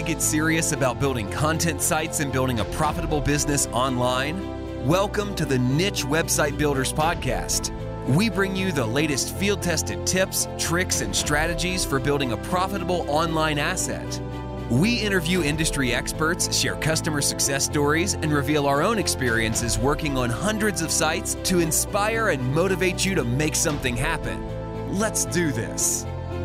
get serious about building content sites and building a profitable business online? Welcome to the Niche Website Builders Podcast. We bring you the latest field-tested tips, tricks, and strategies for building a profitable online asset. We interview industry experts, share customer success stories, and reveal our own experiences working on hundreds of sites to inspire and motivate you to make something happen. Let's do this.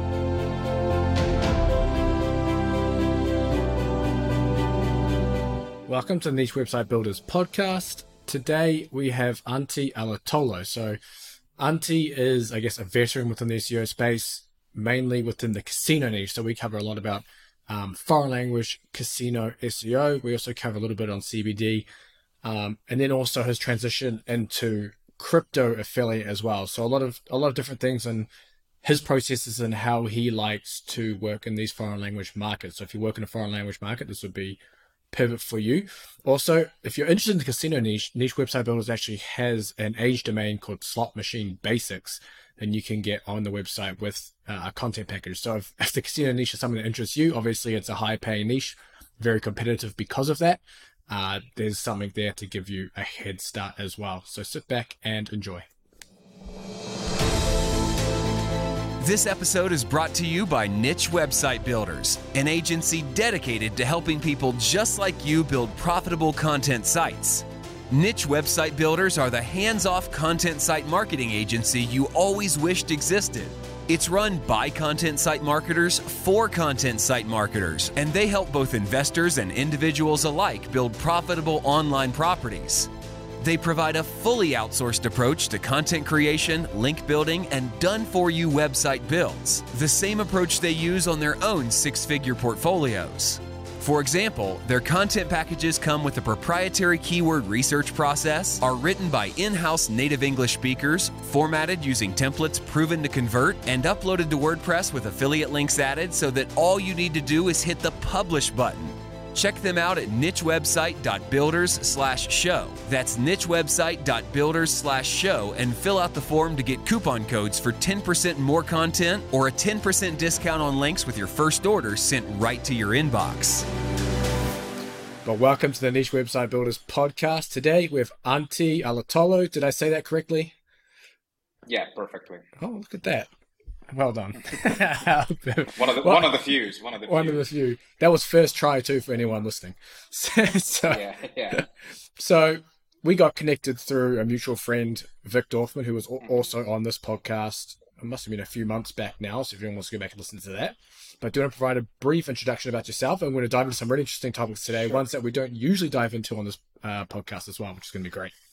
Welcome to the Niche Website Builders Podcast. Today we have Antti Alatalo. So Antti is, I guess, a veteran within the SEO space, mainly within the casino niche. So we cover a lot about foreign language casino SEO. We also cover a little bit on CBD, and then also his transition into crypto affiliate as well. So a lot of different things and his processes and how he likes to work in these foreign language markets. So if you work in a foreign language market, this would be perfect for you. Also, if you're interested in the casino niche, Niche Website Builders actually has an age domain called Slot Machine Basics, and you can get on the website with a content package. So if the casino niche is something that interests you, obviously it's a high paying niche, very competitive because of that. There's something there to give you a head start as well. So sit back and enjoy. This episode is brought to you by Niche Website Builders, an agency dedicated to helping people just like you build profitable content sites. Niche Website Builders are the hands-off content site marketing agency you always wished existed. It's run by content site marketers for content site marketers, and they help both investors and individuals alike build profitable online properties. They provide a fully outsourced approach to content creation, link building, and done-for-you website builds, the same approach they use on their own six-figure portfolios. For example, their content packages come with a proprietary keyword research process, are written by in-house native English speakers, formatted using templates proven to convert, and uploaded to WordPress with affiliate links added so that all you need to do is hit the publish button. Check them out at nichewebsite.builders/show. That's nichewebsite.builders/show and fill out the form to get coupon codes for 10% more content or a 10% discount on links with your first order sent right to your inbox. Well, welcome to the Niche Website Builders Podcast. Today we have Antti Alatalo. Did I say that correctly? Yeah, perfectly. Oh, look at that. Well done. One of the few. That was first try too for anyone listening. Yeah. So we got connected through a mutual friend, Vic Dorfman, who was also on this podcast. It must have been a few months back now, so if anyone wants to go back and listen to that. But do you want to provide a brief introduction about yourself? And we're going to dive into some really interesting topics today, ones that we don't usually dive into on this podcast as well, which is going to be great.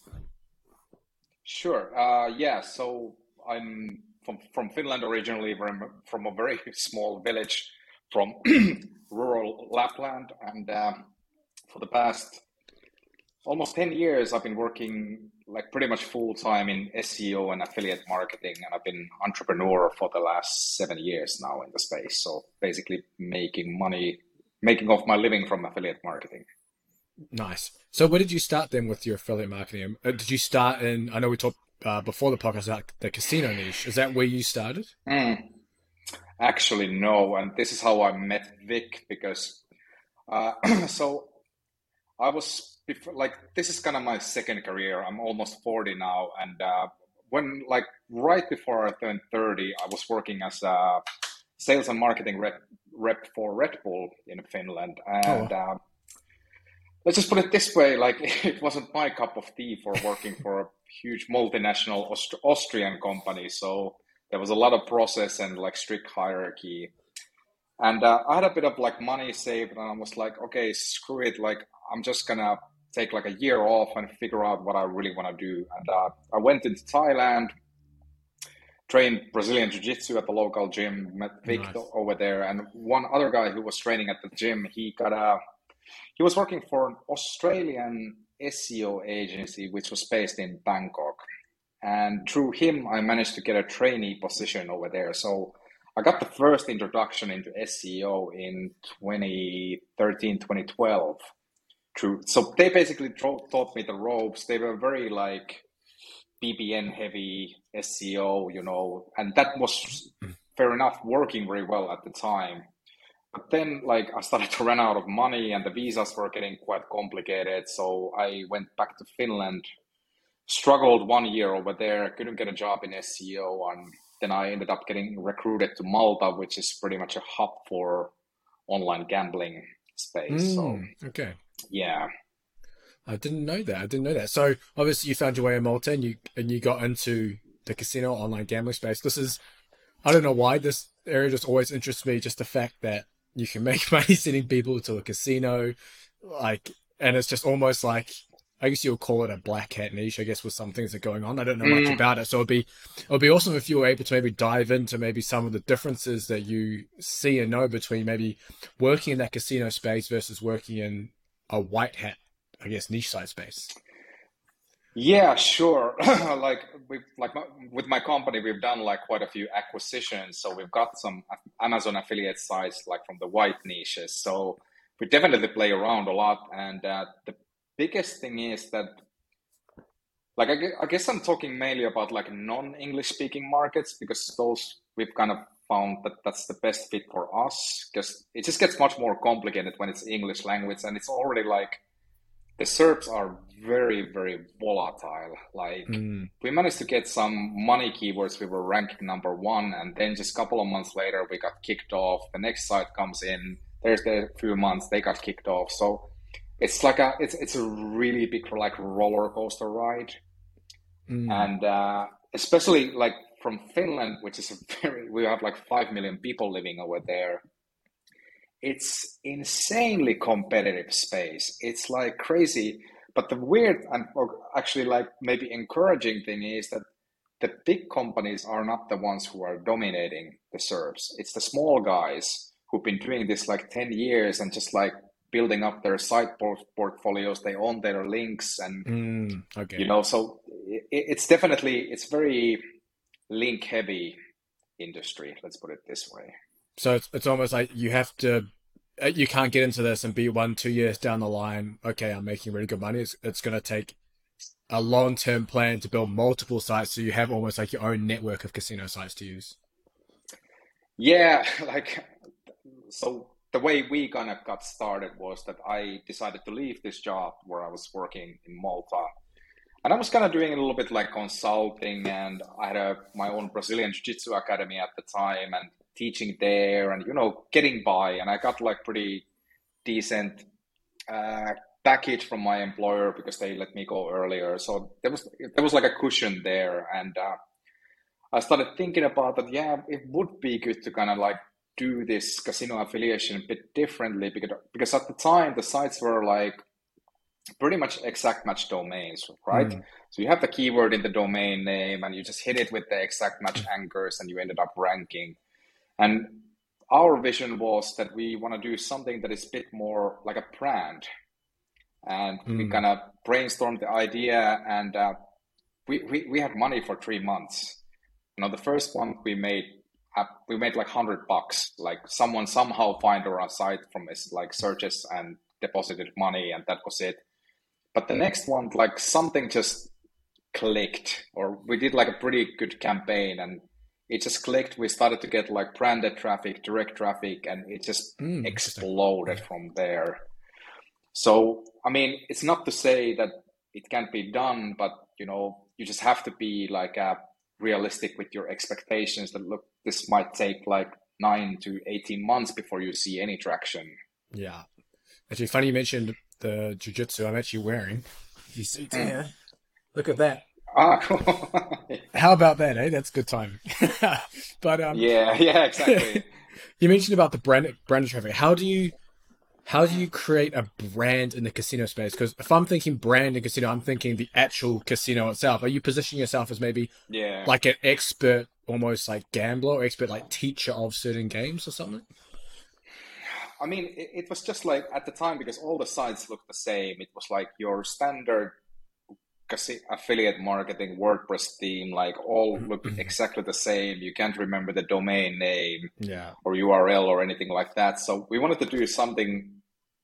Sure. So I'm from Finland originally, from a very small village from rural Lapland, and for the past almost 10 years I've been working like pretty much full time in SEO and affiliate marketing, and I've been entrepreneur for the last 7 years now in the space. So basically making off my living from affiliate marketing. Nice. So where did you start then with your affiliate marketing? Did you start in, I know we talked before the podcast about the casino niche. Is that where you started? Actually, no. And this is how I met Vic, because so I was this is kind of my second career. I'm almost 40 now. And when right before I turned 30, I was working as a sales and marketing rep for Red Bull in Finland. And let's just put it this way, it wasn't my cup of tea for working for a huge multinational Austrian company. So there was a lot of process and strict hierarchy. And I had a bit of money saved, and I was like, okay, screw it. I'm just going to take a year off and figure out what I really want to do. And I went into Thailand, trained Brazilian Jiu-Jitsu at the local gym, met Vic over there. And one other guy who was training at the gym, he was working for an Australian SEO agency, which was based in Bangkok. And through him, I managed to get a trainee position over there. So I got the first introduction into SEO in 2013, 2012. So they basically taught me the ropes. They were very BBN heavy SEO, and that was fair enough, working very well at the time. But then, like, I started to run out of money, and the visas were getting quite complicated. So I went back to Finland, struggled 1 year over there, couldn't get a job in SEO, and then I ended up getting recruited to Malta, which is pretty much a hub for online gambling space. So Okay. yeah. I didn't know that. I didn't know that. So obviously you found your way in Malta and you got into the casino online gambling space. This is, I don't know why this area just always interests me. Just the fact that you can make money sending people to a casino, like, and it's just almost like, I guess you'll call it a black hat niche, I guess, with some things that are going on. I don't know much about it. So it'd be awesome if you were able to maybe dive into maybe some of the differences that you see and know between maybe working in that casino space versus working in a white hat, I guess, niche side space. Yeah, sure. Like with my company, we've done like quite a few acquisitions. So we've got some Amazon affiliate sites like from the white niches. So we definitely play around a lot. And the biggest thing is that, like, I guess I'm talking mainly about like non-English speaking markets, because those we've kind of found that that's the best fit for us, because it just gets much more complicated when it's English language, and it's already like the SERPs are very, very volatile. Like we managed to get some money keywords. We were ranked #1, and then just a couple of months later, we got kicked off. The next site comes in. There's a few months they got kicked off. So it's like it's a really big like roller coaster ride, and especially like from Finland, which is we have like 5 million people living over there. It's insanely competitive space. It's like crazy. But the weird and actually like maybe encouraging thing is that the big companies are not the ones who are dominating the SERPs. It's the small guys who've been doing this like 10 years and just like building up their site portfolios. They own their links and, Okay. you know, so it's definitely, it's very link heavy industry. Let's put it this way. So it's almost like you have to, you can't get into this and be 1-2 years down the line. Okay, I'm making really good money. It's going to take a long-term plan to build multiple sites, so you have almost like your own network of casino sites to use. Yeah, like so the way we kind of got started was that I decided to leave this job where I was working in Malta. And I was kind of doing a little bit like consulting, and I had my own Brazilian Jiu-Jitsu academy at the time and teaching there and, you know, getting by. And I got like pretty decent package from my employer because they let me go earlier. So there was like a cushion there. And I started thinking about that, yeah, it would be good to kind of like do this casino affiliation a bit differently, because at the time the sites were like pretty much exact match domains, right? So you have the keyword in the domain name and you just hit it with the exact match anchors and you ended up ranking. And our vision was that we want to do something that is a bit more like a brand. And we kind of brainstormed the idea, and we had money for 3 months. You know, the first one we made like $100. Like someone somehow find our site from his like searches and deposited money, and that was it. But the next one, like something just clicked, or we did like a pretty good campaign and it just clicked. We started to get like branded traffic, direct traffic, and it just exploded from there. So, I mean, it's not to say that it can't be done, but you know, you just have to be like realistic with your expectations that look, this might take like 9 to 18 months before you see any traction. Yeah. Actually, funny you mentioned the jiu-jitsu I'm actually wearing. You see there. Look at that. Cool. How about that, eh? That's good time. But yeah, exactly. You mentioned about the branded traffic. How do you create a brand in the casino space? Because if I'm thinking brand in casino, I'm thinking the actual casino itself. Are you positioning yourself as maybe like an expert, almost like gambler, or expert like teacher of certain games or something? I mean, it was just like at the time, because all the sites looked the same. It was like your standard affiliate marketing WordPress theme, like all looked exactly the same. You can't remember the domain name or URL or anything like that. So we wanted to do something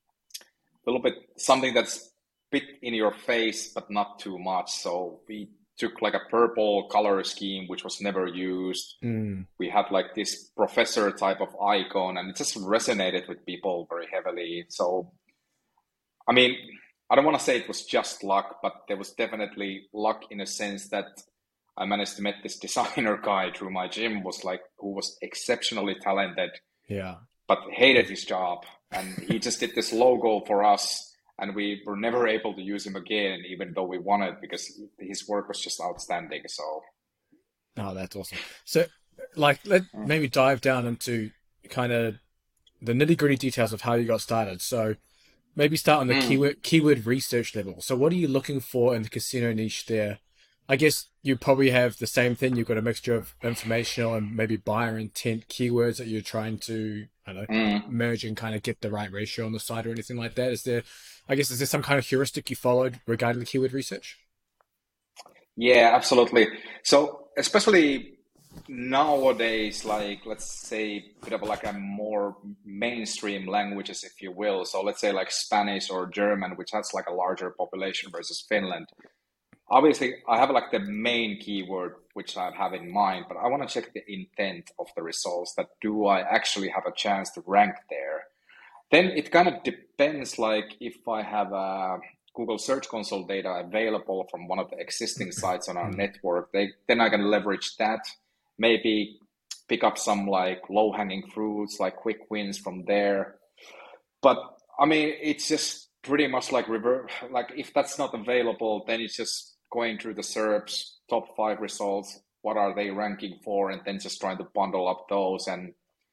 a little bit, something that's a bit in your face, but not too much. So we took like a purple color scheme, which was never used. We had like this professor type of icon, and it just resonated with people very heavily. So, I mean, I don't want to say it was just luck, but there was definitely luck in a sense that I managed to meet this designer guy through my gym, who was exceptionally talented, Yeah. but hated his job. And he just did this logo for us, and we were never able to use him again, even though we wanted, because his work was just outstanding. So, Oh, that's awesome. So, like, let maybe dive down into kind of the nitty-gritty details of how you got started. So, maybe start on the keyword research level. So, what are you looking for in the casino niche there? I guess you probably have the same thing. You've got a mixture of informational and maybe buyer intent keywords that you're trying to, I don't know, merge and kind of get the right ratio on the site or anything like that. Is there some kind of heuristic you followed regarding the keyword research? yeah, absolutely. So, especially nowadays, like let's say a bit of like a more mainstream languages, if you will. So, let's say like Spanish or German, which has like a larger population versus Finland. Obviously, I have like the main keyword which I have in mind, but I want to check the intent of the results. That do I actually have a chance to rank there? Then it kind of depends, like if I have a Google Search Console data available from one of the existing sites on our network, then I can leverage that, maybe pick up some like low-hanging fruits, like quick wins from there. But I mean, it's just pretty much like like if that's not available, then it's just going through the SERPs, top 5 results, what are they ranking for, and then just trying to bundle up those. And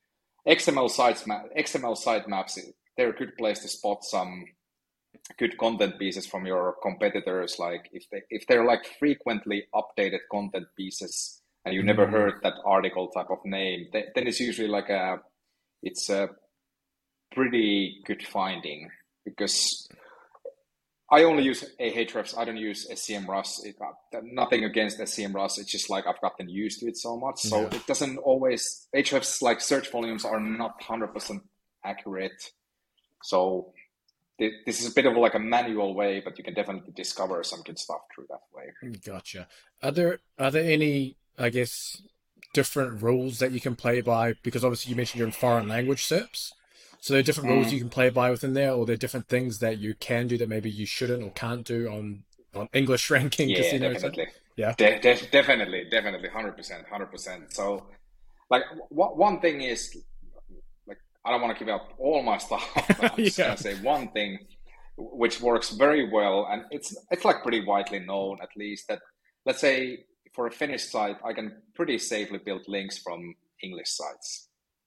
XML sitemaps, they're a good place to spot some good content pieces from your competitors. Like if they're like frequently updated content pieces, and you never heard that article type of name, then it's usually like it's a pretty good finding, because I only use Ahrefs. I don't use SEMrush. Nothing against SEMrush. It's just like I've gotten used to it so much. So it doesn't always, Ahrefs like search volumes are not 100% accurate. So this is a bit of like a manual way, but you can definitely discover some good stuff through that way. Gotcha. Are there any, I guess, different rules that you can play by? Because obviously you mentioned you're in foreign language SERPs. So there are different rules you can play by within there, or there are different things that you can do that maybe you shouldn't or can't do on English ranking casino. Definitely. Yeah, Definitely, 100%. So, like, one thing is, like, I don't want to give out all my stuff, but I'm just gonna say one thing which works very well, and it's like pretty widely known, at least, that let's say for a Finnish site, I can pretty safely build links from English sites.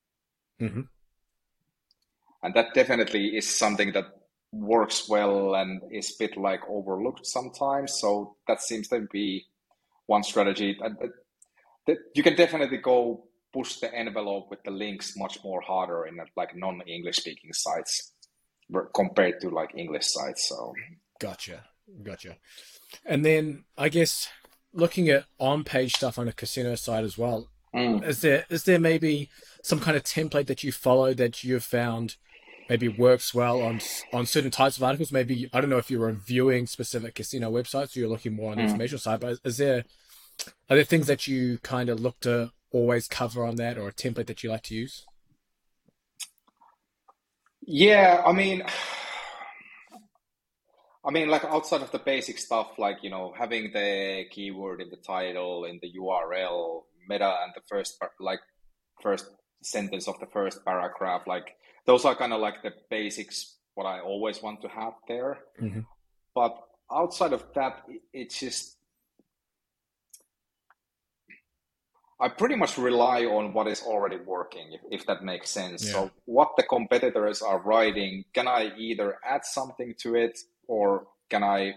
And that definitely is something that works well and is a bit like overlooked sometimes. So that seems to be one strategy. You can definitely go push the envelope with the links much more harder in like non-English speaking sites compared to like English sites. So Gotcha. And then I guess looking at on-page stuff on a casino site as well, is there maybe some kind of template that you follow that you've found maybe works well on certain types of articles? Maybe, I don't know if you're reviewing specific casino websites or you're looking more on the informational side, but are there things that you kind of look to always cover on that, or a template that you like to use? Yeah, I mean, like outside of the basic stuff, like, having the keyword in the title, in the URL, meta, and the first sentence of the first paragraph, like those are kind of like the basics, what I always want to have there. But outside of that, it's just, I pretty much rely on what is already working, if that makes sense. So what the competitors are writing, can I either add something to it, or can I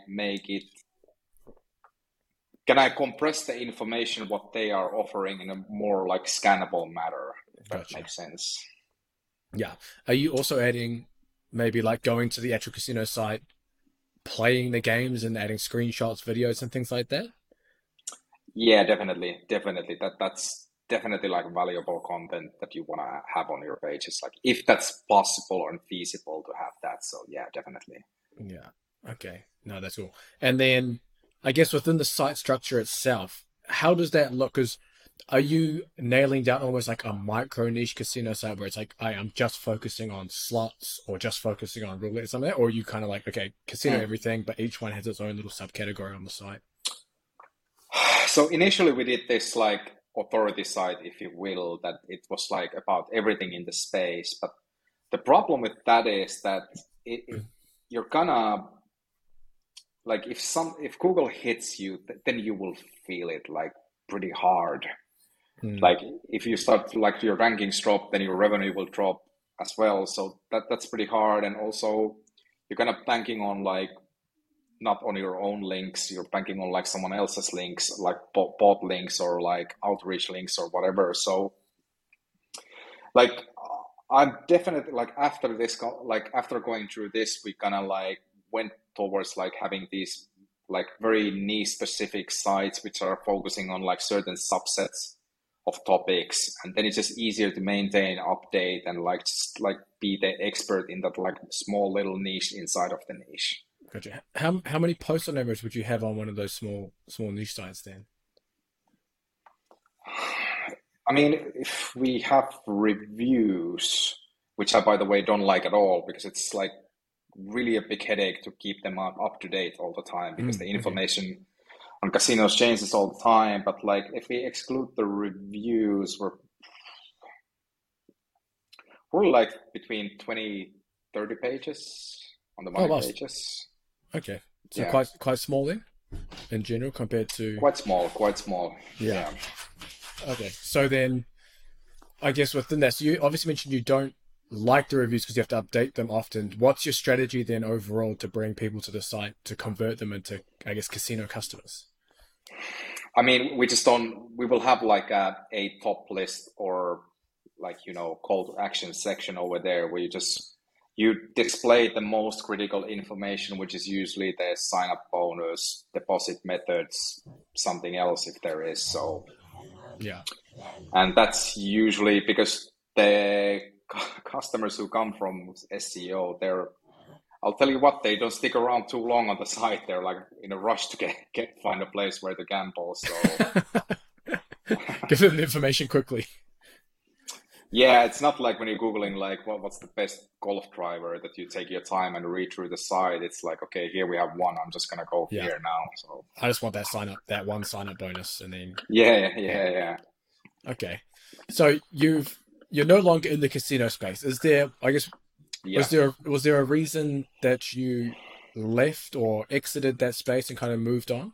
compress the information, what they are offering, in a more like scannable manner, if that makes sense. Yeah. Are you also adding, maybe like going to the actual casino site, playing the games and adding screenshots, videos, and things like that? Yeah, definitely. That's definitely like valuable content that you want to have on your pages, like if that's possible and feasible to have that. So yeah, definitely. Yeah. Okay. No, that's cool. And then I guess within the site structure itself, how does that look? Because are you nailing down almost like a micro niche casino site where it's like, I'm just focusing on slots or just focusing on roulette or something, or are you kind of like, okay, casino Mm. everything, but each one has its own little subcategory on the site? So initially we did this like authority site, if you will, that it was like about everything in the space. But the problem with that is that you're gonna like if Google hits you, then you will feel it like pretty hard. Mm, Like if you start to, like your rankings drop, then your revenue will drop as well. So that's pretty hard. And also you're kind of banking on like not on your own links, you're banking on like someone else's links, like bot links or like outreach links or whatever. So like I'm definitely like after this, like after going through this, we kind of like went towards like having these like very niche specific sites which are focusing on like certain subsets of topics, and then it's just easier to maintain, update, and like just like be the expert in that like small little niche inside of the niche. gotcha. How many poster numbers would you have on one of those small niche sites then? I mean, if we have reviews, which I, by the way, don't like at all because it's like really a big headache to keep them up to date all the time because Mm, the okay. information on casinos changes all the time. But like, if we exclude the reviews, we're like between 20, 30 pages on the Oh, my wow. pages. Okay. So Yeah, quite small then in general compared to, quite small, quite small. yeah. Yeah. Okay. So then I guess within that, so you obviously mentioned you don't like the reviews because you have to update them often. What's your strategy then overall to bring people to the site to convert them into, I guess, casino customers? I mean, we just don't, we will have like a top list or like, call to action section over there where you display the most critical information, which is usually the sign up bonus, deposit methods, something else if there is. So, Yeah. and that's usually because the customers who come from SEO, I'll tell you what, they don't stick around too long on the site. They're like in a rush to get find a place where to gamble. So Give them the information quickly. yeah, it's not like when you're Googling like what's the best golf driver that you take your time and read through the site. It's like, okay, here we have one. I'm just gonna go Yeah. here now. So I just want that one sign up bonus. And then, yeah, yeah. yeah, yeah. Okay. So you're no longer in the casino space. Is there, I guess, Yeah. was there a reason that you left or exited that space and kind of moved on?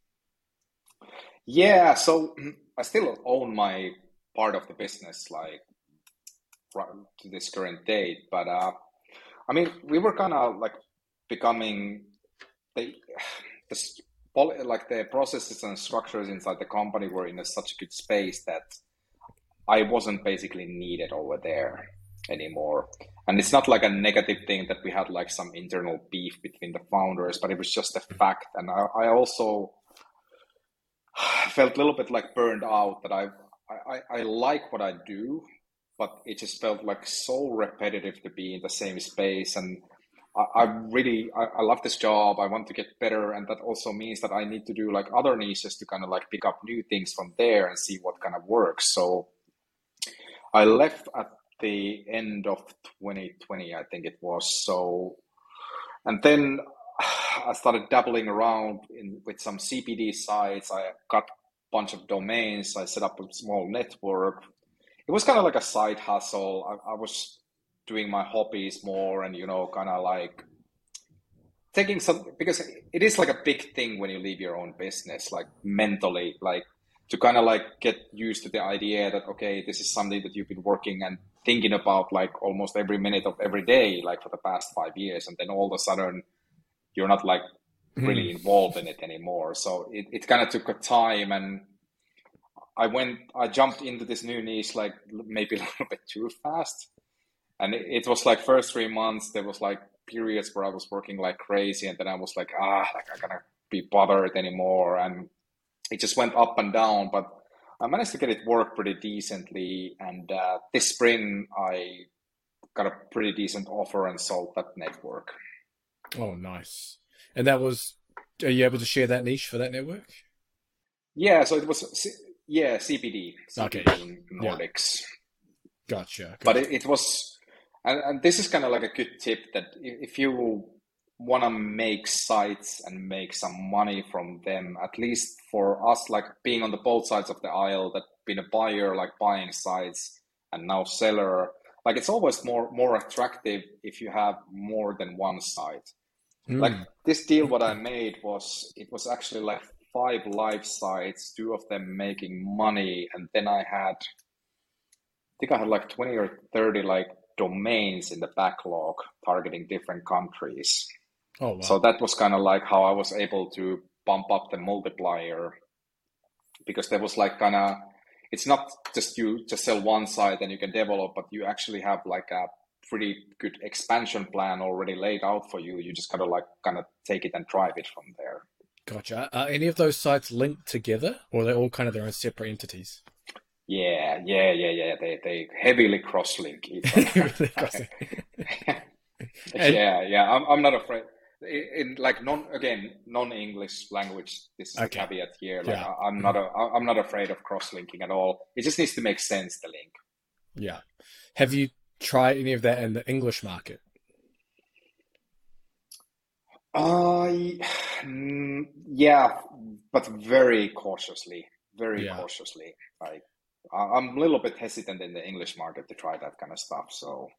Yeah, so I still own my part of the business, like right to this current date. But I mean, we were kind of like becoming the the like the processes and structures inside the company were in such a good space that I wasn't basically needed over there anymore. And it's not like a negative thing that we had like some internal beef between the founders, but it was just a fact. And I also felt a little bit like burned out that I like what I do, but it just felt like so repetitive to be in the same space. And I love this job. I want to get better, and that also means that I need to do like other niches to kind of like pick up new things from there and see what kind of works. So I left at the end of 2020, I think it was. So, and then I started dabbling around with some CPD sites. I got a bunch of domains. I set up a small network. It was kind of like a side hustle. I was doing my hobbies more and, kind of like taking some, because it is like a big thing when you leave your own business, like mentally, like to kind of like get used to the idea that, okay, this is something that you've been working and thinking about like almost every minute of every day, like for the past 5 years. And then all of a sudden, you're not like Mm. really involved in it anymore. So it kind of took a time, and I jumped into this new niche like maybe a little bit too fast. And it was like first 3 months, there was like periods where I was working like crazy. And then I was like, like I can't be bothered anymore. And it just went up and down, but I managed to get it work pretty decently. And this spring, I got a pretty decent offer and sold that network. Oh, nice. And that was Are you able to share that niche for that network? Yeah, so it was CPD, Okay, CPD in yeah, Nordics. gotcha, But gotcha. it was, and this is kind of like a good tip that if you want to make sites and make some money from them, at least for us, like being on the both sides of the aisle, that being a buyer, like buying sites, and now seller, like it's always more attractive if you have more than one site. Like Mm. this deal, what I made was it was actually like five live sites, two of them making money, and then I think I had like 20 or 30 like domains in the backlog targeting different countries. Oh So wow. that was kind of like how I was able to bump up the multiplier because there was like kind of it's not just you just sell one site and you can develop, but you actually have like a pretty good expansion plan already laid out for you. You just gotta like kind of take it and drive it from there. Gotcha. Are any of those sites linked together, or they're all kind of their own separate entities? Yeah. They heavily cross-link each other. Really costly. And Yeah. I'm not afraid. In like non-English language, this is the okay, caveat here. Like yeah, I'm not afraid of cross-linking at all. It just needs to make sense, the link. yeah. Have you tried any of that in the English market? I yeah, but very Yeah. cautiously. Like I'm a little bit hesitant in the English market to try that kind of stuff. So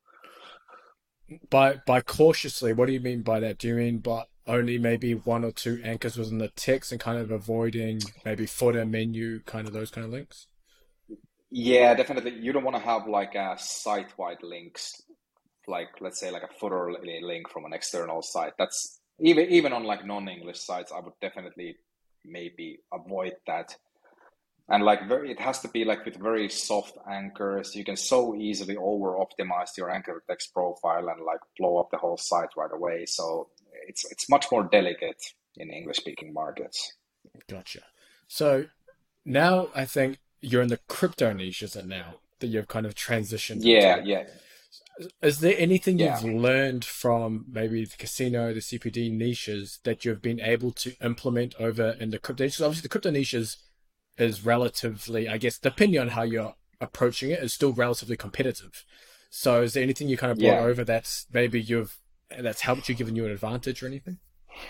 By cautiously, what do you mean by that? Do you mean by only maybe one or two anchors within the text and kind of avoiding maybe footer menu, kind of those kind of links? yeah, definitely. You don't want to have like a site-wide links, like let's say like a footer link from an external site. That's even on like non-English sites, I would definitely maybe avoid that. And like it has to be like with very soft anchors. You can so easily over optimize your anchor text profile and like blow up the whole site right away. So it's much more delicate in English speaking markets. Gotcha. So now I think you're in the crypto niche, is it now that you've kind of transitioned Yeah, into? yeah, Is there anything yeah. you've learned from maybe the casino, the CPD niches that you've been able to implement over in the crypto niche? 'Cause obviously, the crypto niche is relatively, I guess, depending on how you're approaching it, is still relatively competitive. So, is there anything you kind of brought Yeah. over that's helped you, given you an advantage or anything?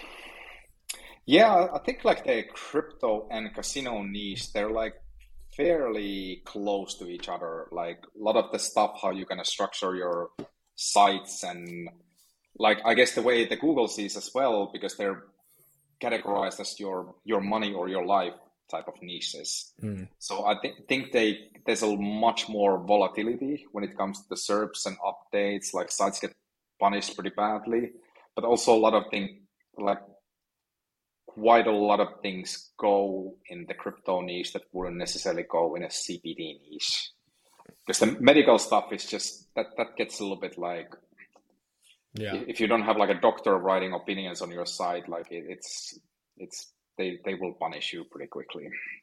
Yeah, I think like the crypto and casino niche, they're like fairly close to each other. Like a lot of the stuff, how you kind of structure your sites and like I guess the way the Google sees as well, because they're categorized as your money or your life type of niches. Mm, So I think there's a much more volatility when it comes to the SERPs and updates. Like sites get punished pretty badly, but also a lot of things like quite a lot of things go in the crypto niche that wouldn't necessarily go in a CPD niche. Because the medical stuff is just that gets a little bit like yeah. if you don't have like a doctor writing opinions on your site, like it's they will punish you pretty quickly.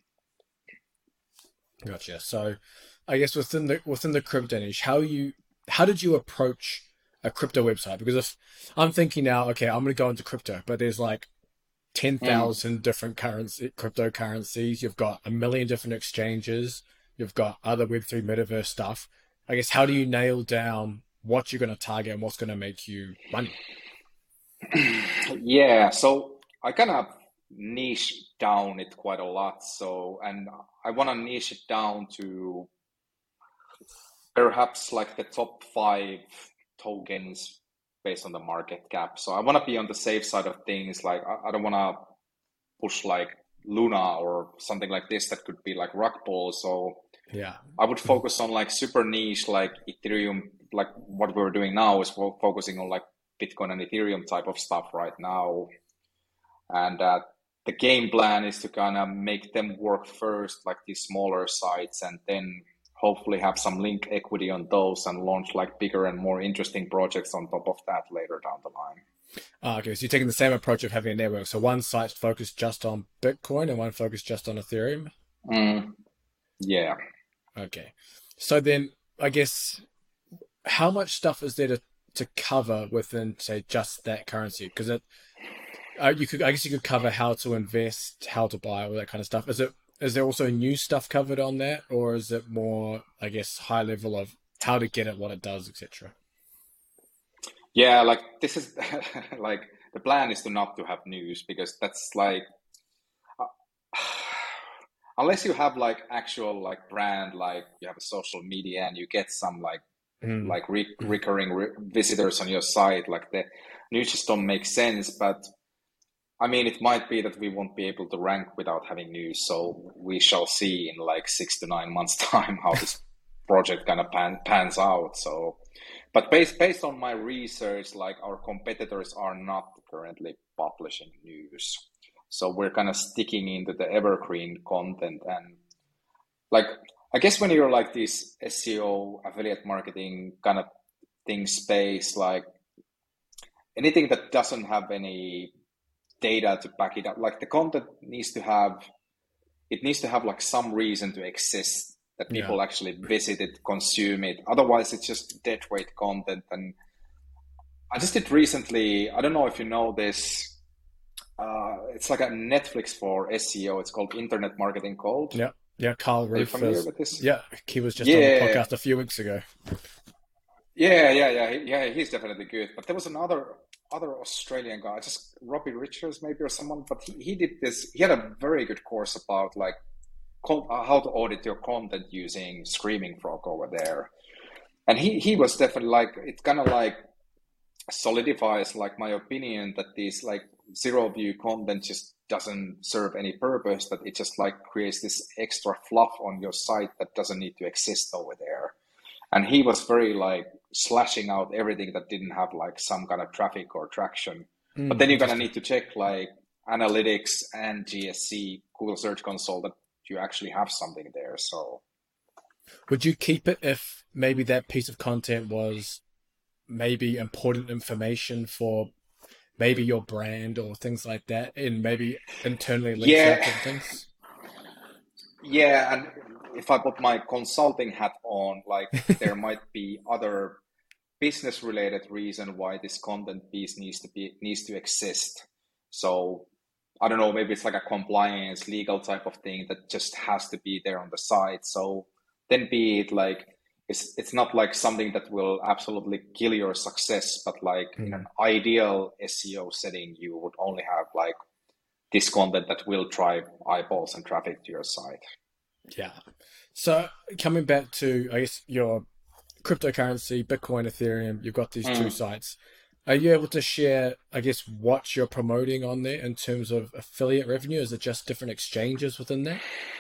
Gotcha. So, I guess within the crypto niche, how did you approach a crypto website? Because if I'm thinking now, okay, I'm going to go into crypto, but there's like Mm. 10,000 different cryptocurrencies. You've got a million different exchanges. You've got other Web3 metaverse stuff. I guess how do you nail down what you're going to target and what's going to make you money? Yeah, so I kind of niche down it quite a lot. So, and I want to niche it down to perhaps like the top five tokens based on the market cap. So I want to be on the safe side of things. Like I don't want to push like Luna or something like this that could be like rug pull. So Yeah. I would focus on like super niche, like Ethereum, like what we're doing now is focusing on like Bitcoin and Ethereum type of stuff right now. And the game plan is to kind of make them work first, like these smaller sites, and then hopefully have some link equity on those and launch like bigger and more interesting projects on top of that later down the line. Okay, so you're taking the same approach of having a network. So one site's focused just on Bitcoin and one focused just on Ethereum. Mm, yeah. Okay. So then I guess how much stuff is there to cover within, say, just that currency? Because I guess you could cover how to invest, how to buy, all that kind of stuff. Is there also new stuff covered on that, or is it more, I guess, high level of how to get it, what it does, etc.? Yeah, like this is like the plan is to not to have news because that's like uh, unless you have like actual like brand, like you have a social media and you get some Mm. recurring visitors on your site, like the news just don't make sense. But I mean, it might be that we won't be able to rank without having news. So we shall see in like 6 to 9 months' time how this project kind of pans out. So, but based on my research, like our competitors are not currently publishing news. So we're kind of sticking into the evergreen content and like I guess when you're like this SEO affiliate marketing kind of thing space, like anything that doesn't have any data to back it up. Like the content needs to have like some reason to exist that Yeah. people actually visit it, consume it. Otherwise, it's just dead weight content. And I just did recently. I don't know if you know this. It's like a Netflix for SEO. It's called Internet Marketing Gold. Yeah. Yeah. Carl Are you Roof familiar is, with this? yeah, he was just on the Yeah, podcast a few weeks ago. yeah. He's definitely good. But there was another Australian guy, just Robbie Richards maybe or someone. But he did this. He had a very good course about like how to audit your content using Screaming Frog over there. And he was definitely like it kind of like solidifies like my opinion that this like zero view content just doesn't serve any purpose, that it just like creates this extra fluff on your site that doesn't need to exist over there. And he was very like slashing out everything that didn't have like some kind of traffic or traction. But then you're gonna Interesting. need to check like analytics and GSC, Google Search Console, that you actually have something there. So Would you keep it if maybe that piece of content was maybe important information for maybe your brand or things like that, and maybe internally links yeah, out to the things? yeah, and if I put my consulting hat on, like there might be other business related reason why this content piece needs to exist. So I don't know, maybe it's like a compliance legal type of thing that just has to be there on the site. So then be it like it's not like something that will absolutely kill your success, but like in an Hmm. ideal SEO setting, you would only have like this content that will drive eyeballs and traffic to your site. Yeah. So coming back to, I guess, your cryptocurrency, Bitcoin, Ethereum, you've got these two Mm. sites. Are you able to share, I guess, what you're promoting on there in terms of affiliate revenue? Is it just different exchanges within that?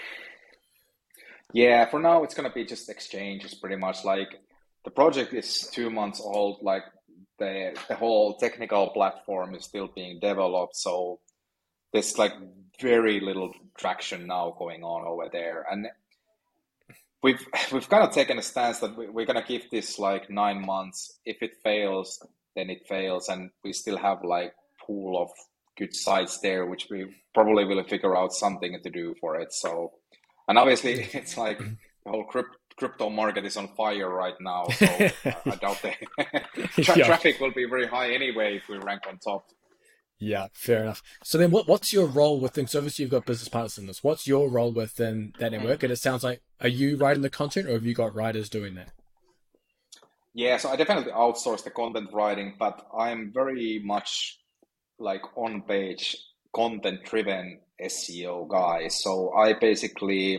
Yeah, for now it's gonna be just exchanges pretty much. Like the project is 2 months old, like the whole technical platform is still being developed, so there's like very little traction now going on over there. And we've we've kind of taken a stance that we're gonna give this like 9 months. If it fails, then it fails, and we still have like pool of good sites there, which we probably will figure out something to do for it. So, and obviously it's like the whole crypto market is on fire right now. So I doubt that Yeah. traffic will be very high anyway if we rank on top. Yeah, fair enough. So then what's your role within, so obviously you've got business partners in this. What's your role within that network? And it sounds like, are you writing the content or have you got writers doing that? Yeah, so I definitely outsource the content writing, but I'm very much like on page content driven SEO guy. So I basically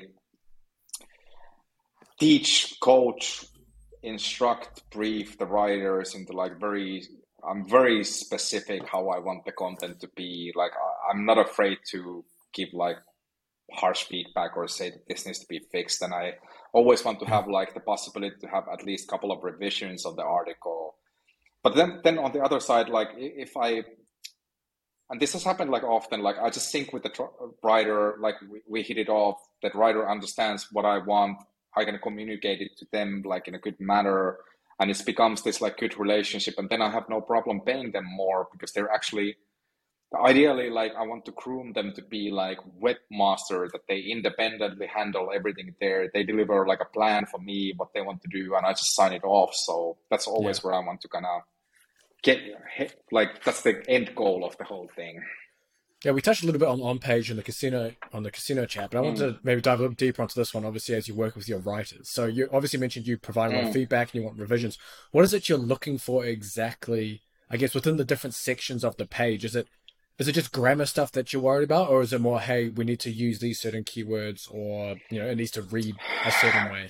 teach, coach, instruct, brief the writers into like I'm very specific how I want the content to be. Like I'm not afraid to give like harsh feedback or say that this needs to be fixed. And I always want to have like the possibility to have at least a couple of revisions of the article. But then on the other side, like if I and this has happened like often, like I just sync with the writer, like we hit it off, that writer understands what I want, I can communicate it to them like in a good manner, and it becomes this like good relationship, and then I have no problem paying them more because they're actually ideally like I want to groom them to be like webmaster, that they independently handle everything there, they deliver like a plan for me what they want to do and I just sign it off. So that's Yeah. always where I want to kind of get, like that's the end goal of the whole thing. Yeah, we touched a little bit on page in the casino chat, but I wanted Mm, to maybe dive a little deeper onto this one. Obviously, as you work with your writers, so you obviously mentioned you provide a lot of mm. feedback and you want revisions. What is it you're looking for exactly? I guess within the different sections of the page, is it just grammar stuff that you're worried about, or is it more, hey, we need to use these certain keywords, or it needs to read a certain way?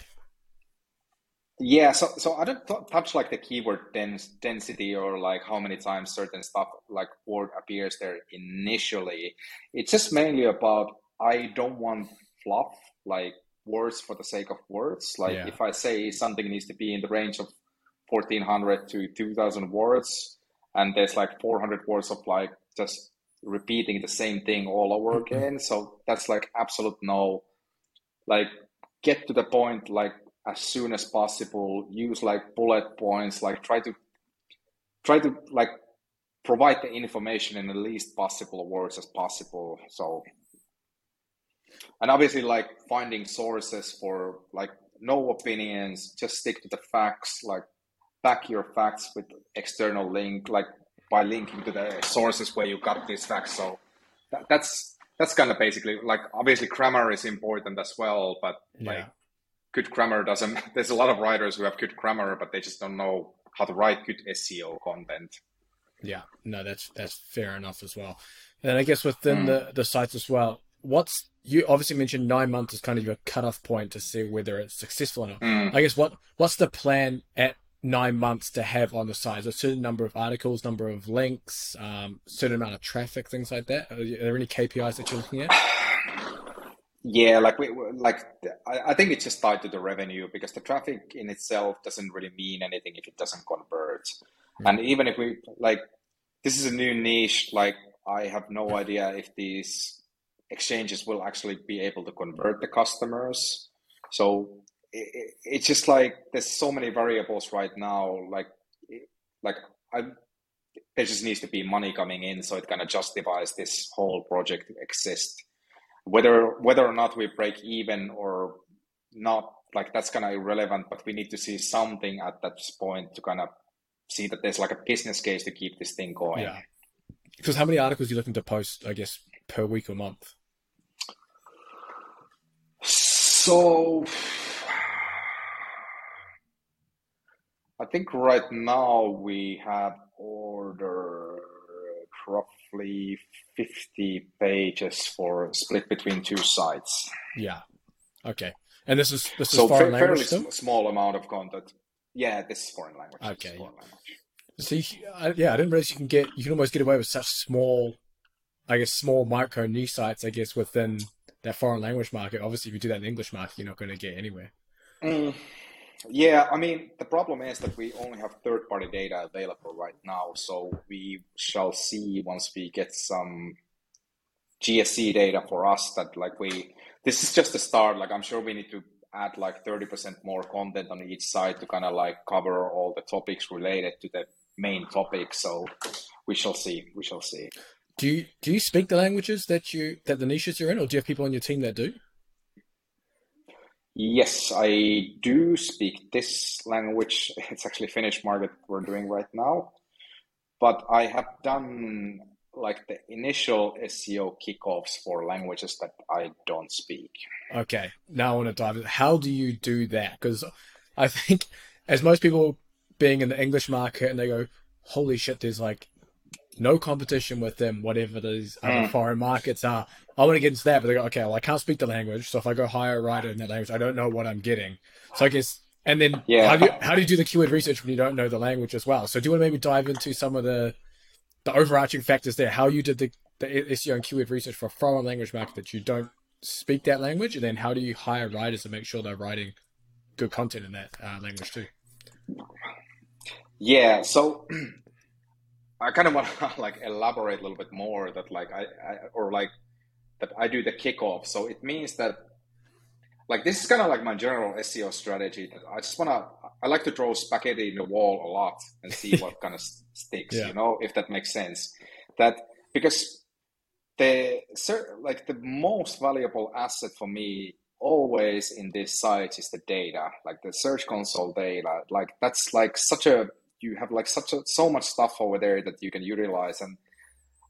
Yeah, so I don't touch like the keyword density or like how many times certain stuff like word appears there initially. It's just mainly about I don't want fluff, like words for the sake of words. Like Yeah. if I say something needs to be in the range of 1400 to 2000 words, and there's like 400 words of like just repeating the same thing all over again. So that's like absolute no, like get to the point like as soon as possible, use like bullet points, like try to like provide the information in the least possible words as possible. So, and obviously like finding sources for like no opinions, just stick to the facts, like back your facts with external link, like by linking to the sources where you got these facts. So that's kind of basically like obviously grammar is important as well, but like Yeah. good grammar doesn't. There's a lot of writers who have good grammar, but they just don't know how to write good SEO content. Yeah, no, that's fair enough as well. And I guess within Mm, the sites as well, what's you obviously mentioned 9 months is kind of your cutoff point to see whether it's successful or not. mm. I guess what's the plan at 9 months to have on the site? Is there a certain number of articles, number of links, certain amount of traffic, things like that? Are there any KPIs that you're looking at? Yeah, like like I think it's just tied to the revenue because the traffic in itself doesn't really mean anything if it doesn't convert. Yeah. And even if we like, this is a new niche. Like I have no idea if these exchanges will actually be able to convert the customers. So it's just like there's so many variables right now. Like I, there just needs to be money coming in so it kind of justifies this whole project to exist. Whether or not we break even or not, like that's kind of irrelevant, but we need to see something at that point to kind of see that there's like a business case to keep this thing going. Yeah. Because how many articles are you looking to post, I guess, per week or month? So I think right now we have ordered roughly 50 pages for split between two sites. Yeah. Okay. And this is So foreign language fairly still? small amount of content. Yeah, this is foreign language. This is Okay. foreign language. So yeah, I didn't realize you can almost get away with such small, I guess, small micro niche sites, I guess, within that foreign language market. Obviously, if you do that in the English market, you're not going to get anywhere. Mm, yeah, I mean, the problem is that we only have third-party data available right now, so we shall see once we get some GSC data for us that like this is just a start. Like I'm sure we need to add like 30% more content on each site to kind of like cover all the topics related to the main topic. So we shall see. We shall see. Do you speak the languages that the niches you're in, or do you have people on your team that do? Yes, I do speak this language. It's actually Finnish market we're doing right now, but I have done like the initial SEO kickoffs for languages that I don't speak. Okay, now I want to dive in. How do you do that? Because I think, as most people being in the English market, and they go, "Holy shit!" There's like no competition with them, whatever these other Mm, foreign markets are. I want to get into that, but they go, okay, well, I can't speak the language, so if I go hire a writer in that language, I don't know what I'm getting. So I guess, and then yeah. how do you do the keyword research when you don't know the language as well? So do you want to maybe dive into some of the overarching factors there? How you did the SEO and keyword research for a foreign language market that you don't speak that language, and then how do you hire writers to make sure they're writing good content in that language too? Yeah, so I kind of want to like elaborate a little bit more that like or like that I do the kickoff. So it means that like this is kind of like my general SEO strategy. That I just want to I like to throw spaghetti in the wall a lot and see what kind of sticks. Yeah. You know, if that makes sense. That because like the most valuable asset for me always in this site is the data, like the search console data. Like that's like such a you have like such a so much stuff over there that you can utilize. And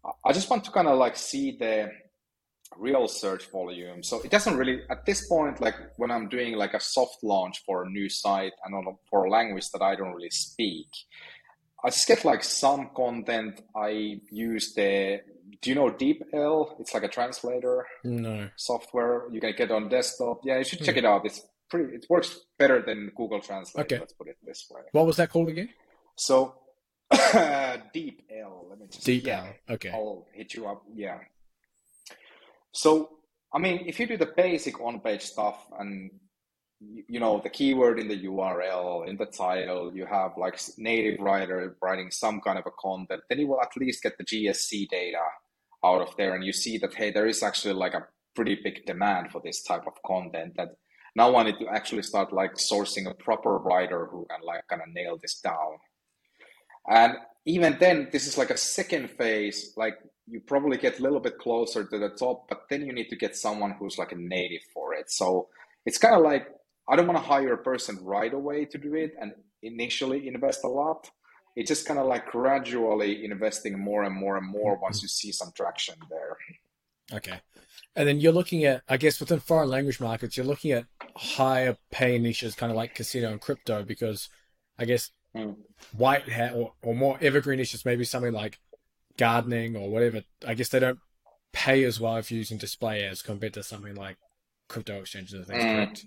I just want to kind of like see the real search volume. So it doesn't really, at this point, like when I'm doing like a soft launch for a new site and for a language that I don't really speak, I just get like some content. I use do you know DeepL? It's like a translator No. software you can get on desktop. Yeah, you should check it out. It works better than Google Translate. Okay. Let's put it this way. What was that called again? So DeepL. Let me just DeepL. Okay. I'll hit you up. Yeah. So I mean, if you do the basic on-page stuff and you know the keyword in the URL, in the title, you have like native writer writing some kind of a content, then you will at least get the GSC data out of there, and you see that hey, there is actually like a pretty big demand for this type of content. That now I need to actually start like sourcing a proper writer who can like kind of nail this down. And even then, this is like a second phase. Like you probably get a little bit closer to the top, but then you need to get someone who's like a native for it. So it's kind of like, I don't want to hire a person right away to do it and initially invest a lot. It's just kind of like gradually investing more and more and more once you see some traction there. Okay. And then you're looking at, I guess, within foreign language markets, you're looking at higher pay niches, kind of like casino and crypto, because I guess white hat or more evergreen niches, maybe something like gardening or whatever. I guess they don't pay as well if you're using display ads compared to something like crypto exchanges and things, correct?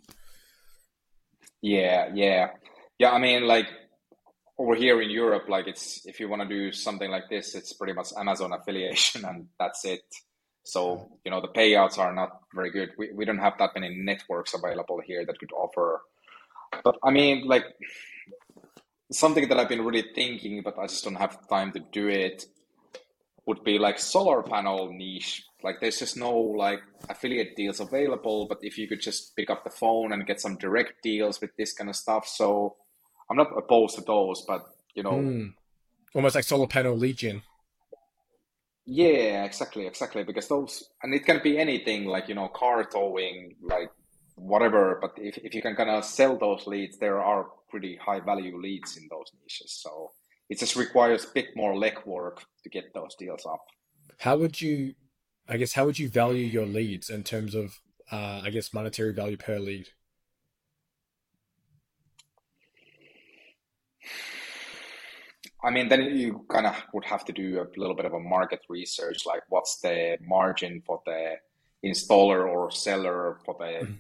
Yeah. I mean, like over here in Europe, like if you want to do something like this, it's pretty much Amazon affiliation and that's it. So, you know, the payouts are not very good. We don't have that many networks available here that could offer. But I mean, like something that I've been really thinking, but I just don't have time to do it, would be like solar panel niche. Like there's just no like affiliate deals available, but if you could just pick up the phone and get some direct deals with this kind of stuff. So I'm not opposed to those, but you know, almost like solar panel lead gen. Yeah, exactly. Because those, and it can be anything like, you know, car towing, like whatever. But if you can kind of sell those leads, there are pretty high value leads in those niches. So it just requires a bit more legwork to get those deals up. How would you value your leads in terms of, I guess, monetary value per lead? I mean, then you kind of would have to do a little bit of a market research, like what's the margin for the installer or seller for the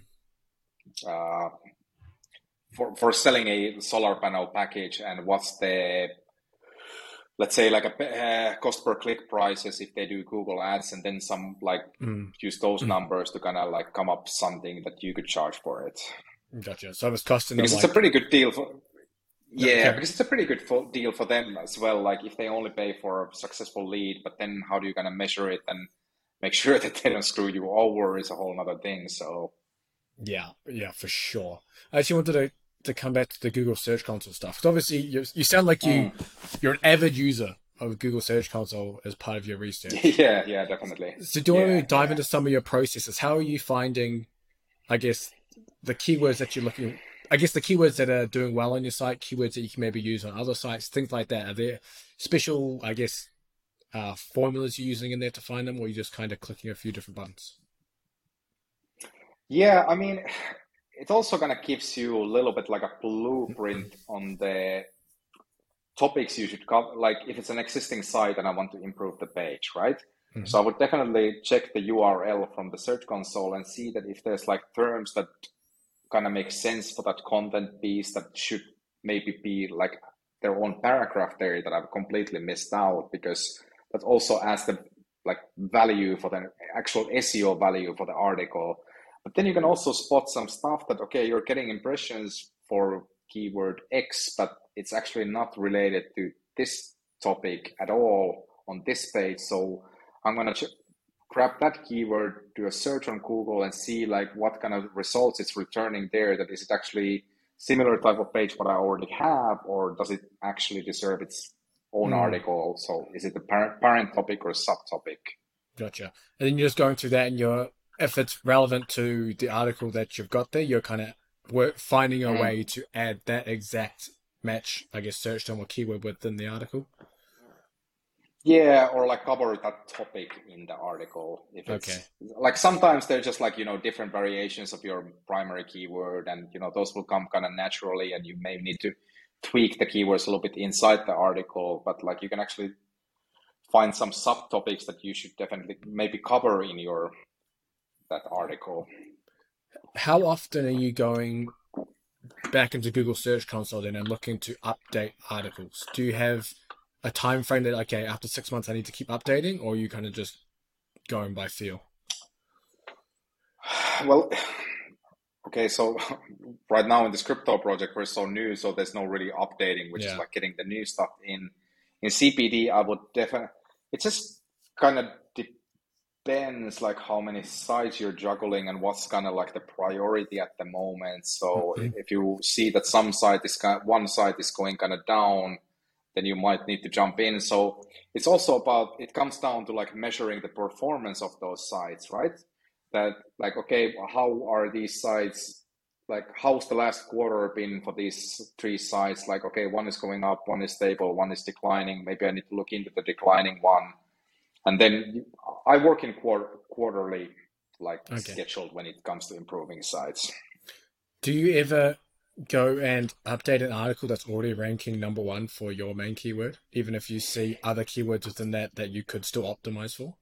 for selling a solar panel package, and what's the, let's say, like a cost per click prices if they do Google ads, and then some like use those numbers to kind of like come up something that you could charge for it. Gotcha. So it's costing them, because it's a pretty good deal for. Yeah, because it's a pretty good deal for them as well. Like if they only pay for a successful lead, but then how do you kind of measure it and make sure that they don't screw you over is a whole other thing. So yeah, for sure. I actually wanted to come back to the Google Search Console stuff. Because obviously you sound like you're an avid user of Google Search Console as part of your research. Yeah, definitely. So do you want to dive into some of your processes? How are you finding, I guess, the keywords that you're looking? I guess the keywords that are doing well on your site, keywords that you can maybe use on other sites, things like that. Are there special, I guess, formulas you're using in there to find them, or are you just kind of clicking a few different buttons? Yeah, I mean, it also kind of gives you a little bit like a blueprint on the topics you should cover. Like if it's an existing site and I want to improve the page, right? So I would definitely check the URL from the Search Console and see that if there's like terms that kind of make sense for that content piece that should maybe be like their own paragraph there that I've completely missed out, because that also adds the like value for the actual SEO value for the article. But then you can also spot some stuff that, okay, you're getting impressions for keyword X, but it's actually not related to this topic at all on this page. So I'm going to grab that keyword, do a search on Google and see like what kind of results it's returning there. That is it actually similar type of page what I already have, or does it actually deserve its own article also? Is it a parent topic or a subtopic? Gotcha. And then you're just going through that, and if it's relevant to the article that you've got there, you're kind of finding a way to add that exact match, I guess, search term or keyword within the article. Yeah, or like cover that topic in the article. If Okay. it's like sometimes they're just like, different variations of your primary keyword, and those will come kind of naturally, and you may need to tweak the keywords a little bit inside the article, but like you can actually find some subtopics that you should definitely maybe cover in your that article. How often are you going back into Google Search Console then and looking to update articles? Do you have a time frame that, okay, after 6 months I need to keep updating, or are you kind of just going by feel? Well, okay, so right now in this crypto project, we're so new, so there's no really updating, which is Yeah. like getting the new stuff in. In CPD, I would definitely, it just kind of depends like how many sites you're juggling and what's kind of like the priority at the moment. So Mhm. if you see that one site is going kind of down, then you might need to jump in. So it's also it comes down to like measuring the performance of those sites, right? That like, okay, how are these sites, like how's the last quarter been for these three sites? Like, okay, one is going up, one is stable, one is declining. Maybe I need to look into the declining one. And then I work in quarterly, like Okay. scheduled when it comes to improving sites. Do you ever go and update an article that's already ranking number one for your main keyword, even if you see other keywords within that you could still optimize for?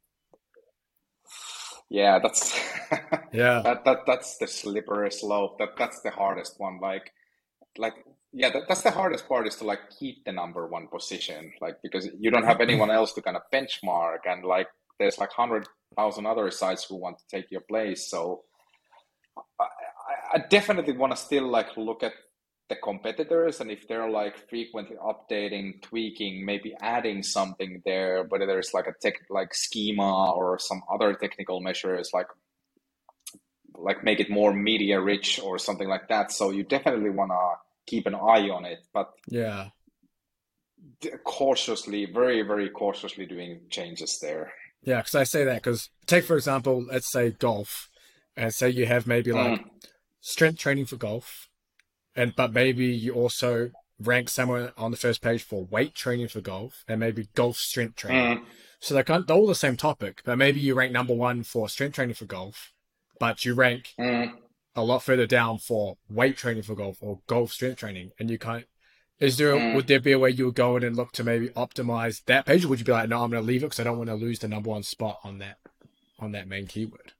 Yeah, that's Yeah. that's the slippery slope. That's the hardest one. Like yeah, that's the hardest part, is to like keep the number one position. Like because you don't have anyone else to kind of benchmark, and like there's like 100,000 other sites who want to take your place. So I definitely want to still like look at the competitors, and if they're like frequently updating, tweaking, maybe adding something there, whether there's like a tech like schema or some other technical measures like make it more media rich or something like that. So you definitely want to keep an eye on it, but Yeah. cautiously, very, very cautiously doing changes there. Yeah, because I say that because take, for example, let's say golf, and say you have maybe like Mm, strength training for golf, but maybe you also rank somewhere on the first page for weight training for golf, and maybe golf strength training. mm, So they're all the same topic, but maybe you rank number one for strength training for golf, but you rank mm, a lot further down for weight training for golf or golf strength training, and you can't. Would mm. there be a way you would go in and look to maybe optimize that page, or would you be like, no, I'm going to leave it because I don't want to lose the number one spot on that main keyword?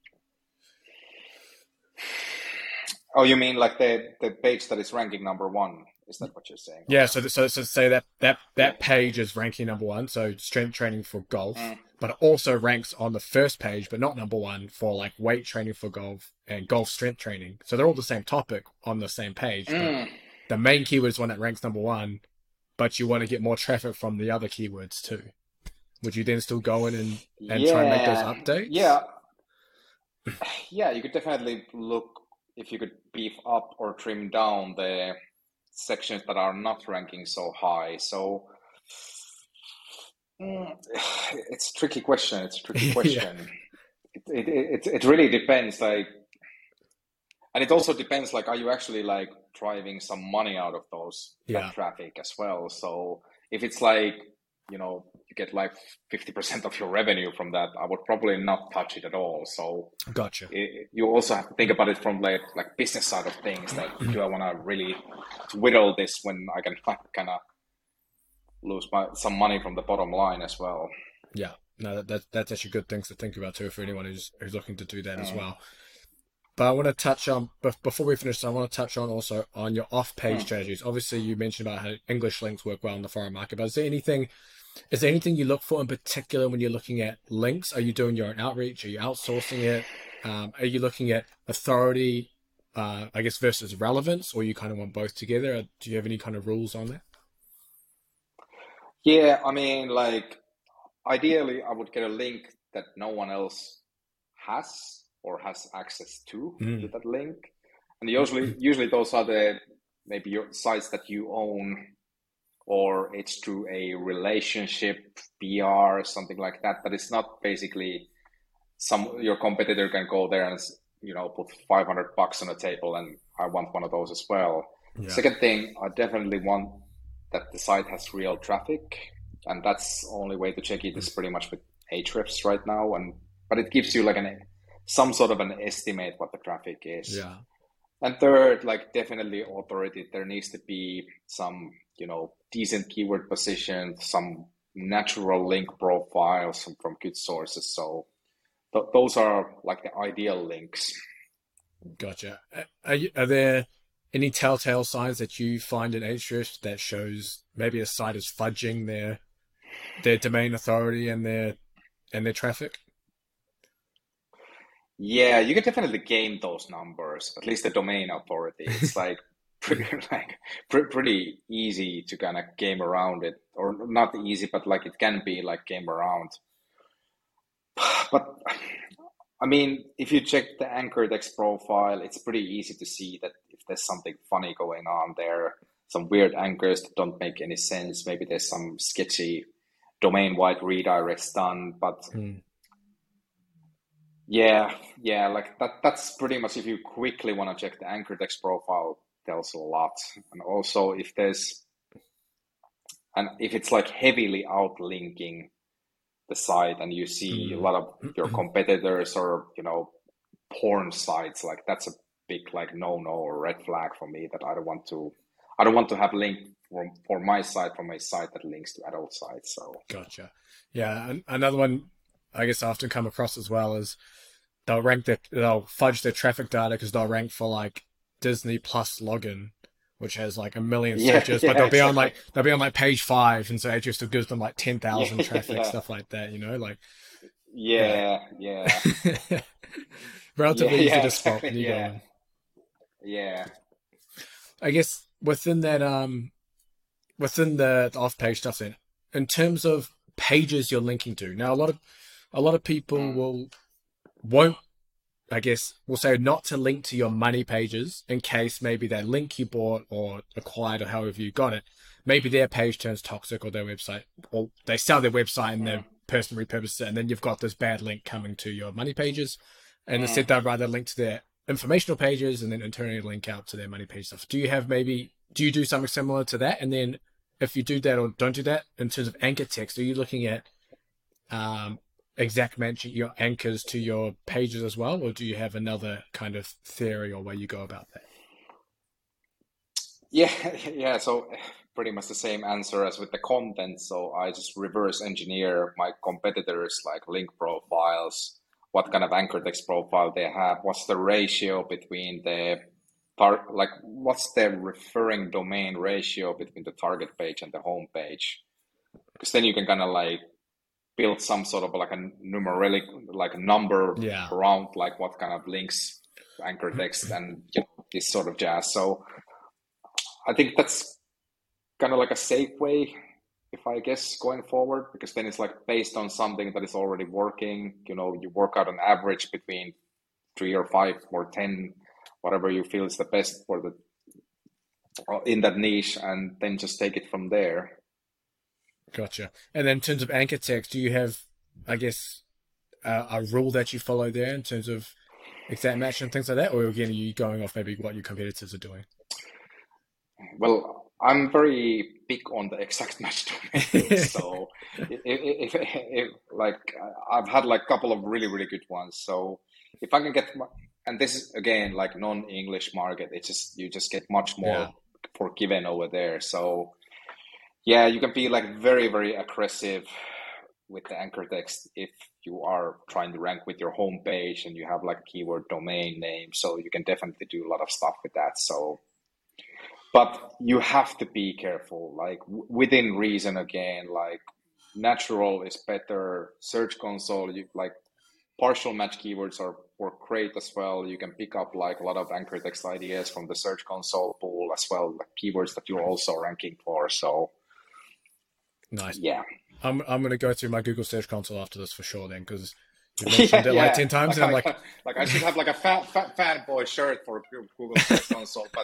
Oh, you mean like the page that is ranking number one? Is that what you're saying? Yeah, Or so say that yeah. that page is ranking number one, so strength training for golf, Mm, but it also ranks on the first page, but not number one for like weight training for golf and golf strength training. So they're all the same topic on the same page, but mm. the main keyword is one that ranks number one, but you want to get more traffic from the other keywords too. Would you then still go in and try and make those Yeah, updates? yeah, yeah. You could definitely look if you could beef up or trim down the sections that are not ranking so high. So mm, it's a tricky question. It's a tricky Yeah, question. It really depends. Like, and it also depends. Like, are you actually like driving some money out of that yeah, traffic as well? So if it's like you get like 50% of your revenue from that, I would probably not touch it at all. So gotcha. you also have to think about it from like business side of things. Like, do I want to really whittle this when I can kind of lose some money from the bottom line as well? Yeah, no, that's actually good things to think about too for anyone who's looking to do that as Mm, well. But I want to touch on, before we finish, I want to touch on also on your off-page mm. strategies. Obviously, you mentioned about how English links work well in the foreign market, but is there anything you look for in particular when you're looking at links? Are you doing your own outreach? Are you outsourcing it? Are you looking at authority, I guess, versus relevance, or you kind of want both together? Do you have any kind of rules on that? Yeah, I mean, like ideally, I would get a link that no one else has or has access to Mm. that link. And usually those are the maybe your sites that you own, or it's through a relationship, PR, something like that. But it's not basically your competitor can go there and put $500 on the table, and I want one of those as well. Yeah. Second thing, I definitely want that the site has real traffic. and that's the only way to check it is pretty much with Ahrefs right now. And but it gives you like some sort of an estimate what the traffic is. Yeah. And third, like definitely authority. There needs to be some, decent keyword position, some natural link profiles from good sources. So those are like the ideal links. Gotcha. Are there any telltale signs that you find in Ahrefs that shows maybe a site is fudging their domain authority and their traffic? Yeah, you can definitely game those numbers, at least the domain authority. It's like pretty easy to kind of game around it, or not easy, but like it can be like game around. But I mean, if you check the anchor text profile, it's pretty easy to see that if there's something funny going on there, some weird anchors that don't make any sense. Maybe there's some sketchy domain-wide redirects done, but yeah, like that's pretty much if you quickly want to check the anchor text profile, tells a lot. And also if it's like heavily outlinking the site and you see a lot of your competitors or porn sites, like that's a big like no or red flag for me that I don't want to have link for my site from a site that links to adult sites. So gotcha. Yeah, and another one I guess I often come across as well is they'll fudge their traffic data because they'll rank for like Disney Plus login, which has like a million searches, but they'll be on like page 5, and so it just gives them like 10,000 traffic, stuff like that, like yeah. Relatively easy to spot when you go in. Yeah. I guess within that within the off-page stuff then, in terms of pages you're linking to. Now a lot of people won't, I guess, will say not to link to your money pages in case maybe that link you bought or acquired or however you got it, maybe their page turns toxic or their website, or they sell their website and their person repurposes it, and then you've got this bad link coming to your money pages. And instead they'd rather link to their informational pages and then internally link out to their money page stuff. Do you do something similar to that? And then if you do that or don't do that, in terms of anchor text, are you looking at exact matching your anchors to your pages as well, or do you have another kind of theory or way you go about that? Yeah. So pretty much the same answer as with the content. So I just reverse engineer my competitors, like link profiles, what kind of anchor text profile they have, what's the ratio between what's the referring domain ratio between the target page and the home page, because then you can kind of like build some sort of like a numeric, like a number around like what kind of links, anchor text, and this sort of jazz. So I think that's kind of like a safe way, if I guess, going forward, because then it's like based on something that is already working. You work out an average between 3 or 5 or 10, whatever you feel is the best for in that niche, and then just take it from there. Gotcha. And then in terms of anchor text, do you have, I guess, a rule that you follow there in terms of exact match and things like that? Or again, are you going off maybe what your competitors are doing? Well, I'm very big on the exact match domain. So if like I've had like a couple of really, really good ones. So if I can get, and this is again like non-English market, you just get much more forgiven over there. So yeah, you can be like very, very aggressive with the anchor text if you are trying to rank with your home page and you have like keyword domain name. So you can definitely do a lot of stuff with that. So, but you have to be careful, like within reason again, like natural is better. Search console, like partial match keywords work great as well. You can pick up like a lot of anchor text ideas from the search console pool as well, like keywords that you're also ranking for. So nice. Yeah. I'm going to go through my Google Search Console after this for sure then, because you mentioned it like 10 times, like, and I'm like I should have like a fanboy shirt for Google Search Console, but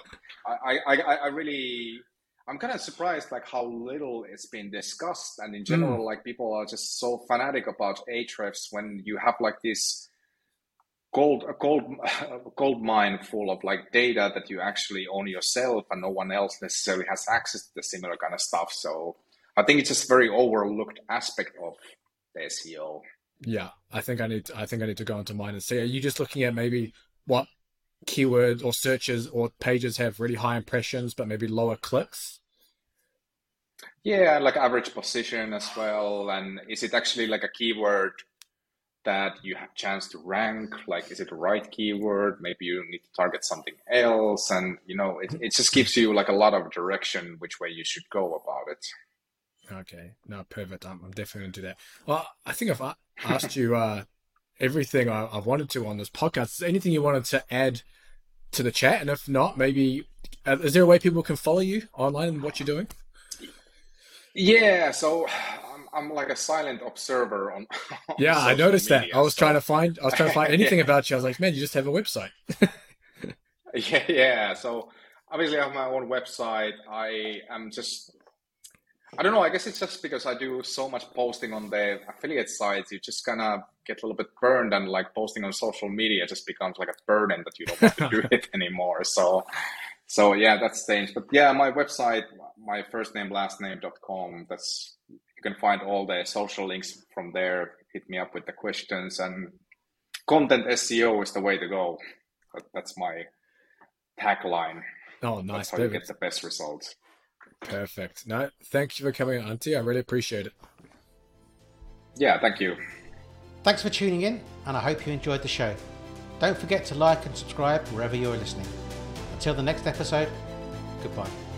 I'm kind of surprised like how little it's been discussed, and in general like people are just so fanatic about Ahrefs when you have like this gold mine full of like data that you actually own yourself and no one else necessarily has access to the similar kind of stuff. So I think it's just very overlooked aspect of the SEO. Yeah, I think I need to go into mine and see. Are you just looking at maybe what keywords or searches or pages have really high impressions but maybe lower clicks? Yeah, like average position as well. And is it actually like a keyword that you have chance to rank? Like, is it the right keyword? Maybe you need to target something else. And, it just gives you like a lot of direction which way you should go about it. Okay, no, perfect. I'm definitely going to do that. Well, I think if I asked you everything I wanted to on this podcast, is there anything you wanted to add to the chat? And if not, maybe, is there a way people can follow you online and what you're doing? Yeah, so I'm like a silent observer on yeah, I noticed media, that. I was trying to find anything about you. I was like, man, you just have a website. yeah. So obviously I have my own website. I don't know, I guess it's just because I do so much posting on the affiliate sites, you just kind of get a little bit burned, and like posting on social media just becomes like a burden that you don't want to do it anymore. So yeah, that's changed. But yeah, my website, my first name, last name.com, you can find all the social links from there. Hit me up with the questions, and content SEO is the way to go. That's my tagline. Oh, nice. That's how you get the best results. Perfect. No, thank you for coming on, Antti. I really appreciate it. Yeah, thank you. Thanks for tuning in, and I hope you enjoyed the show. Don't forget to like and subscribe wherever you're listening. Until the next episode, goodbye.